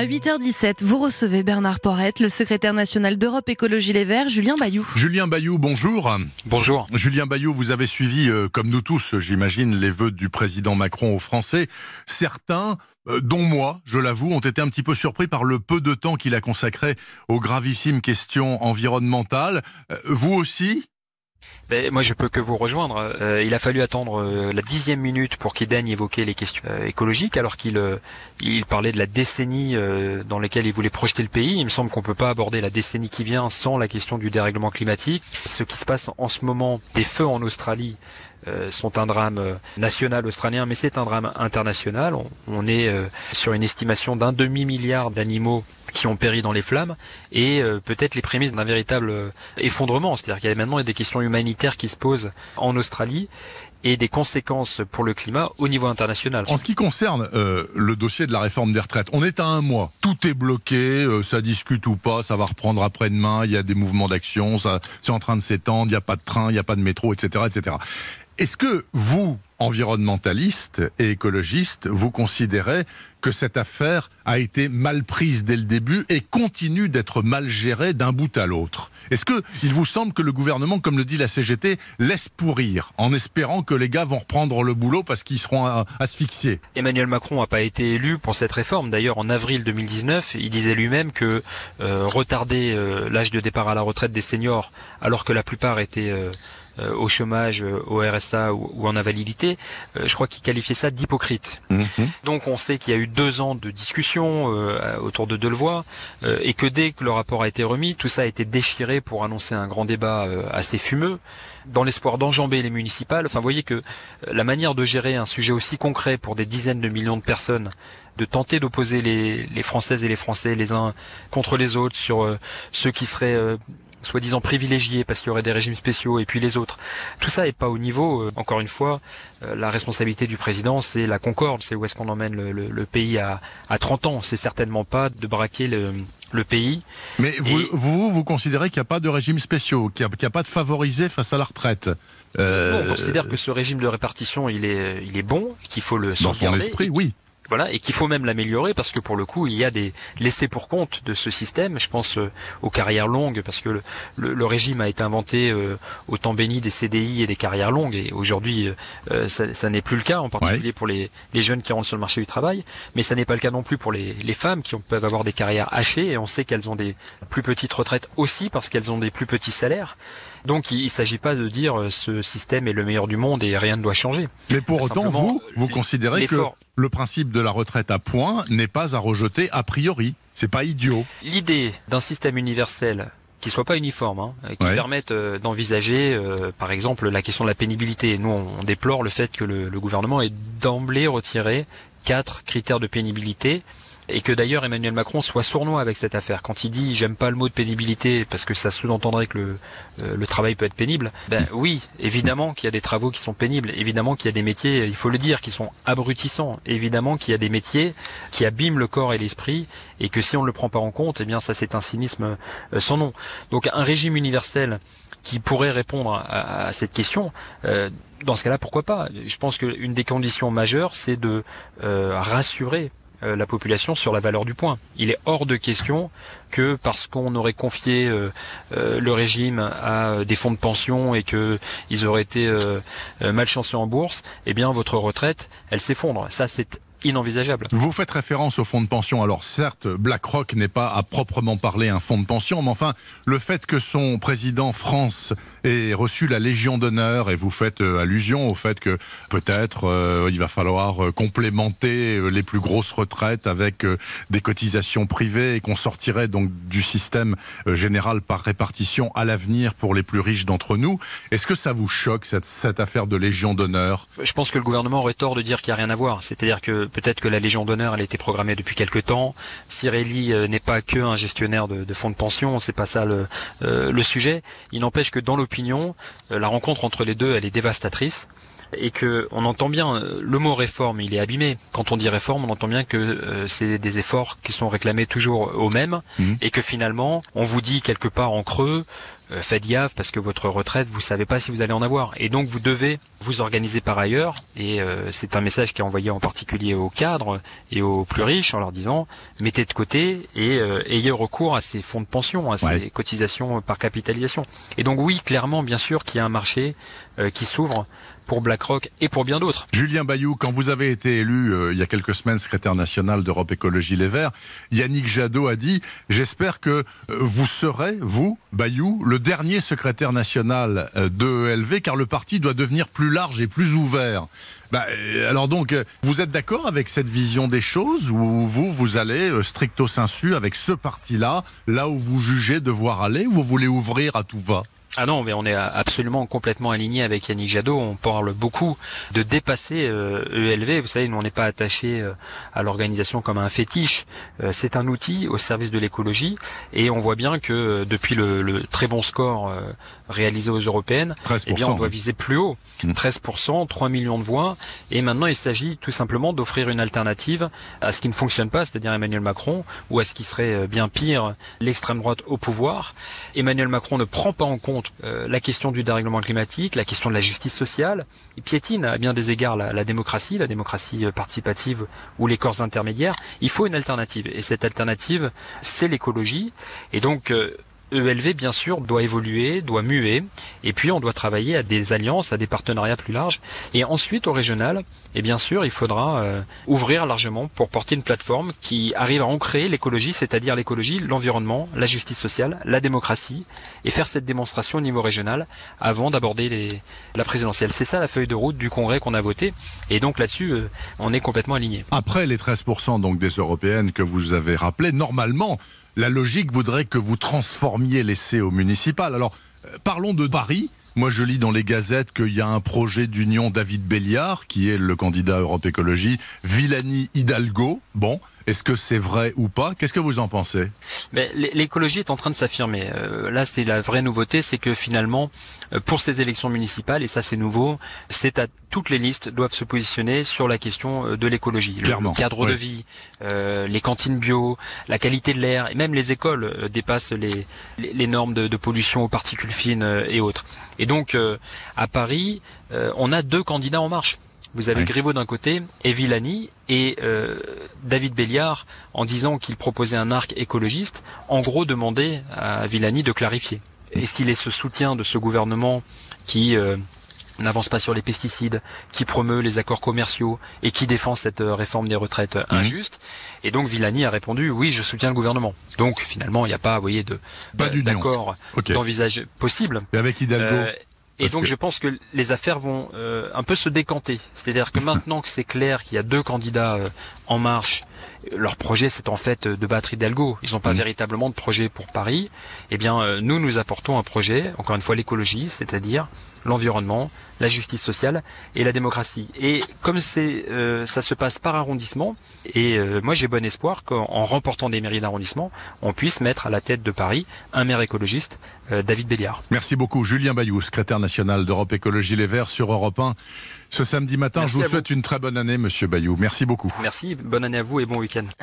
À 8h17, vous recevez Bernard Porrette, le secrétaire national d'Europe Écologie Les Verts, Julien Bayou. Julien Bayou, bonjour. Bonjour. Julien Bayou, vous avez suivi, comme nous tous, j'imagine, les vœux du président Macron aux Français. Certains, dont moi, je l'avoue, ont été un petit peu surpris par le peu de temps qu'il a consacré aux gravissimes questions environnementales. Vous aussi ? Moi, je peux que vous rejoindre. Il a fallu attendre la 10e minute pour qu'il daigne évoquer les questions écologiques, alors qu'il parlait de la décennie dans laquelle il voulait projeter le pays. Il me semble qu'on peut pas aborder la décennie qui vient sans la question du dérèglement climatique. Ce qui se passe en ce moment, des feux en Australie, sont un drame national australien, mais c'est un drame international. On est sur une estimation d'1 demi-milliard d'animaux qui ont péri dans les flammes, et peut-être les prémices d'un véritable effondrement. C'est-à-dire qu'il y a maintenant des questions humanitaires qui se posent en Australie et des conséquences pour le climat au niveau international. En ce qui concerne le dossier de la réforme des retraites, on est à 1 mois. Tout est bloqué, ça discute ou pas, ça va reprendre après-demain, il y a des mouvements d'action, c'est en train de s'étendre, il n'y a pas de train, il n'y a pas de métro, etc., etc. Est-ce que vous, environnementaliste et écologiste, vous considérez que cette affaire a été mal prise dès le début et continue d'être mal gérée d'un bout à l'autre? Est-ce que il vous semble que le gouvernement, comme le dit la CGT, laisse pourrir en espérant que les gars vont reprendre le boulot parce qu'ils seront asphyxiés? Emmanuel Macron n'a pas été élu pour cette réforme. D'ailleurs, en avril 2019, il disait lui-même que retarder l'âge de départ à la retraite des seniors, alors que la plupart étaient au chômage, au RSA ou en invalidité, je crois qu'il qualifiait ça d'hypocrite. Donc on sait qu'il y a eu 2 ans de discussion autour de Delevoye, et que dès que le rapport a été remis, tout ça a été déchiré pour annoncer un grand débat assez fumeux, dans l'espoir d'enjamber les municipales. Enfin, vous voyez que la manière de gérer un sujet aussi concret pour des dizaines de millions de personnes, de tenter d'opposer les Françaises et les Français les uns contre les autres sur ceux qui seraient soi-disant privilégiés parce qu'il y aurait des régimes spéciaux et puis les autres. Tout ça est pas au niveau. Encore une fois, la responsabilité du président, c'est la concorde, c'est où est-ce qu'on emmène le pays à 30 ans. C'est certainement pas de braquer le pays. Mais vous considérez qu'il n'y a pas de régime spéciaux, qu'il n'y a pas de favorisé face à la retraite? On considère que ce régime de répartition, il est bon, qu'il faut le sauvegarder. Dans son esprit, oui. Voilà, et qu'il faut même l'améliorer parce que pour le coup, il y a des laissés pour compte de ce système. Je pense aux carrières longues parce que le régime a été inventé au temps béni des CDI et des carrières longues, et aujourd'hui ça n'est plus le cas, en particulier pour les jeunes qui rentrent sur le marché du travail, mais ça n'est pas le cas non plus pour les femmes qui peuvent avoir des carrières hachées, et on sait qu'elles ont des plus petites retraites aussi parce qu'elles ont des plus petits salaires. Donc il ne s'agit pas de dire ce système est le meilleur du monde et rien ne doit changer. Mais pour autant, vous considérez que le principe de la retraite à points n'est pas à rejeter a priori. C'est pas idiot. L'idée d'un système universel qui soit pas uniforme, qui permette d'envisager, par exemple, la question de la pénibilité. Nous, on déplore le fait que le gouvernement ait d'emblée retiré 4 critères de pénibilité, et que d'ailleurs Emmanuel Macron soit sournois avec cette affaire. Quand il dit « j'aime pas le mot de pénibilité » parce que ça sous-entendrait que le travail peut être pénible, oui, évidemment qu'il y a des travaux qui sont pénibles, évidemment qu'il y a des métiers, il faut le dire, qui sont abrutissants, évidemment qu'il y a des métiers qui abîment le corps et l'esprit, et que si on ne le prend pas en compte, eh bien ça c'est un cynisme sans nom. Donc un régime universel qui pourrait répondre à cette question, dans ce cas-là, pourquoi pas? Je pense qu'une des conditions majeures, c'est de rassurer la population sur la valeur du point. Il est hors de question que parce qu'on aurait confié le régime à des fonds de pension et que ils auraient été malchanceux en bourse, eh bien votre retraite, elle s'effondre. Ça, c'est inenvisageable. Vous faites référence au fonds de pension. Alors certes, BlackRock n'est pas à proprement parler un fonds de pension, mais enfin, le fait que son président France ait reçu la Légion d'honneur, et vous faites allusion au fait que peut-être il va falloir complémenter les plus grosses retraites avec des cotisations privées, et qu'on sortirait donc du système général par répartition à l'avenir pour les plus riches d'entre nous. Est-ce que ça vous choque, cette affaire de Légion d'honneur? Je pense que le gouvernement aurait tort de dire qu'il n'y a rien à voir. C'est-à-dire que peut-être que la Légion d'honneur, elle a été programmée depuis quelque temps. Cirelli n'est pas que un gestionnaire de fonds de pension, c'est pas ça le sujet. Il n'empêche que dans l'opinion, la rencontre entre les deux, elle est dévastatrice. et que on entend bien le mot réforme, il est abîmé. Quand on dit réforme, on entend bien que c'est des efforts qui sont réclamés toujours aux mêmes, et que finalement, on vous dit quelque part en creux, faites gaffe parce que votre retraite, vous savez pas si vous allez en avoir. Et donc vous devez vous organiser par ailleurs. Et c'est un message qui est envoyé en particulier aux cadres et aux plus riches en leur disant mettez de côté et ayez recours à ces fonds de pension, à ces cotisations par capitalisation. Et donc oui, clairement, bien sûr qu'il y a un marché qui s'ouvre pour BlackRock et pour bien d'autres. Julien Bayou, quand vous avez été élu il y a quelques semaines secrétaire national d'Europe Écologie Les Verts, Yannick Jadot a dit « J'espère que vous serez, vous, Bayou, le dernier secrétaire national de ELV, car le parti doit devenir plus large et plus ouvert. » Alors donc, vous êtes d'accord avec cette vision des choses, ou vous allez stricto sensu avec ce parti-là, là où vous jugez devoir aller, ou vous voulez ouvrir à tout va ? Ah non, mais on est absolument complètement aligné avec Yannick Jadot. On parle beaucoup de dépasser ELV. Vous savez, nous on n'est pas attaché à l'organisation comme à un fétiche. C'est un outil au service de l'écologie, et on voit bien que depuis le très bon score réalisé aux européennes, 13%, eh bien on doit viser plus haut. 13%, 3 millions de voix. Et maintenant, il s'agit tout simplement d'offrir une alternative à ce qui ne fonctionne pas, c'est-à-dire Emmanuel Macron, ou à ce qui serait bien pire, l'extrême droite au pouvoir. Emmanuel Macron ne prend pas en compte la question du dérèglement climatique, la question de la justice sociale. Il piétine à bien des égards la démocratie participative ou les corps intermédiaires. Il faut une alternative. Et cette alternative, c'est l'écologie. Et donc, ELV, bien sûr, doit évoluer, doit muer, et puis on doit travailler à des alliances, à des partenariats plus larges. Et ensuite, au régional, et bien sûr, il faudra ouvrir largement pour porter une plateforme qui arrive à ancrer l'écologie, c'est-à-dire l'écologie, l'environnement, la justice sociale, la démocratie, et faire cette démonstration au niveau régional avant d'aborder la présidentielle. C'est ça la feuille de route du Congrès qu'on a voté, et donc là-dessus, on est complètement aligné. Après les 13% donc des européennes que vous avez rappelées, normalement, la logique voudrait que vous transformiez l'essai au municipal. Alors, parlons de Paris. Moi, je lis dans les gazettes qu'il y a un projet d'union David Béliard, qui est le candidat Europe Écologie, Villani-Hidalgo. Bon, est-ce que c'est vrai ou pas? Qu'est-ce que vous en pensez? Mais l'écologie est en train de s'affirmer. Là, c'est la vraie nouveauté, c'est que finalement, pour ces élections municipales, et ça c'est nouveau, toutes les listes doivent se positionner sur la question de l'écologie. Le cadre de vie, les cantines bio, la qualité de l'air, et même les écoles dépassent les normes de pollution aux particules fines et autres. Et donc, à Paris, on a deux candidats en marche. Vous avez Griveaux d'un côté et Villani, et David Béliard, en disant qu'il proposait un arc écologiste, en gros demandait à Villani de clarifier. Est-ce qu'il est ce soutien de ce gouvernement qui n'avance pas sur les pesticides, qui promeut les accords commerciaux et qui défend cette réforme des retraites injuste? Et donc Villani a répondu oui, je soutiens le gouvernement. Donc finalement, il n'y a pas, vous voyez, d'accord d'envisage possible. Et avec Hidalgo et donc je pense que les affaires vont un peu se décanter. C'est-à-dire que maintenant que c'est clair qu'il y a deux candidats en marche, leur projet c'est en fait de battre Hidalgo. Ils n'ont pas véritablement de projet pour Paris. Eh bien nous apportons un projet, encore une fois l'écologie, c'est-à-dire l'environnement, la justice sociale et la démocratie. Et comme ça se passe par arrondissement, et moi j'ai bon espoir qu'en remportant des mairies d'arrondissement, on puisse mettre à la tête de Paris un maire écologiste, David Béliard. Merci beaucoup. Julien Bayou, secrétaire national d'Europe Écologie Les Verts sur Europe 1. Ce samedi matin, je vous souhaite une très bonne année, monsieur Bayou. Merci beaucoup. Merci, bonne année à vous et bon week-end.